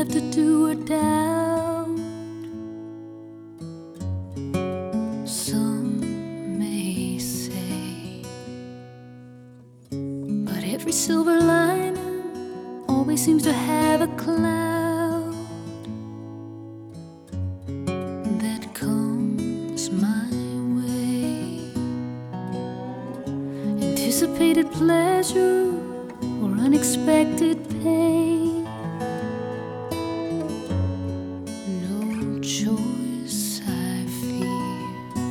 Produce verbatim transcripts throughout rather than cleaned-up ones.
left to do or doubt. Some may say, but every silver lining always seems to have a cloud that comes my way. Anticipated pleasure or unexpected pain, no choice I fear.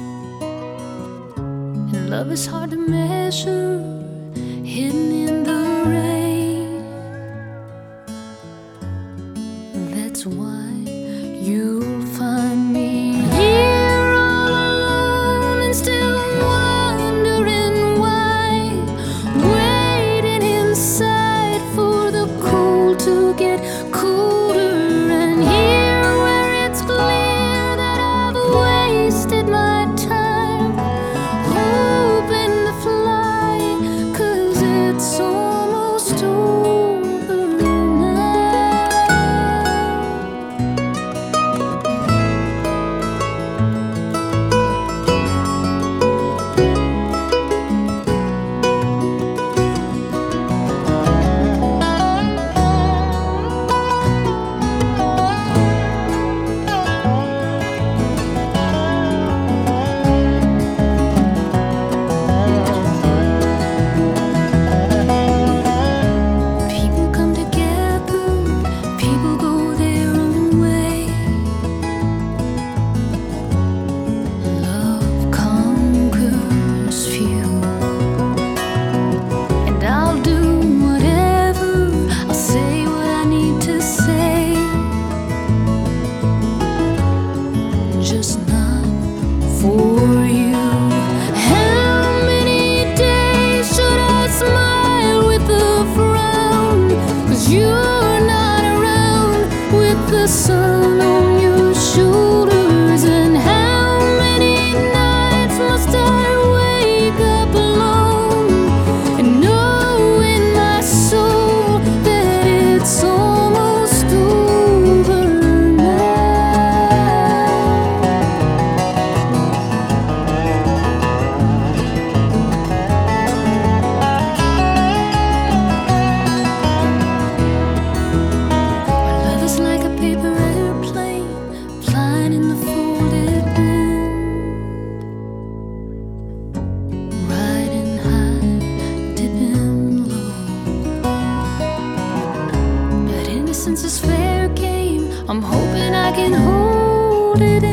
And love is hard to measure, hidden in the rain. That's why you'll find me here all alone and still wondering why, waiting inside for the cold to get colder. And here where it's clear that I've wasted my time hoping to fly, 'cause it's almost over now. People come together, people go their own way. Love conquers few, and I'll do whatever, I'll say what I need to say, just not for you. How many days should I smile with a frown? 'Cause you're not around with the sun on your shoulders. And how many nights must I wake up alone and know in my soul that it's almost over now. Our love is like a paper airplane flying in the folded wind, riding high, dipping low. But innocence is fair game, I'm hoping I can hold it in.